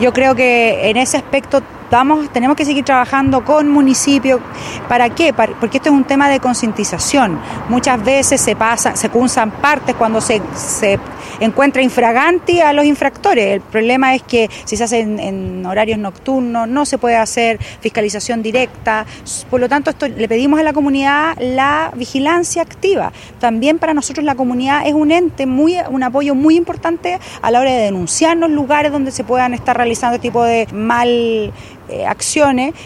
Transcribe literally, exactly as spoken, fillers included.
Yo creo que en ese aspecto vamos, tenemos que seguir trabajando con municipios. ¿Para qué? Porque esto es un tema de concientización. Muchas veces se pasa, se cursan partes cuando se, se encuentra infraganti a los infractores. El problema es que si se hace en, en horarios nocturnos no se puede hacer fiscalización directa. Por lo tanto, esto, le pedimos a la comunidad la vigilancia activa. También para nosotros la comunidad es un ente, muy, un apoyo muy importante a la hora de denunciar los lugares donde se puedan estar realizando este tipo de mal eh, acciones.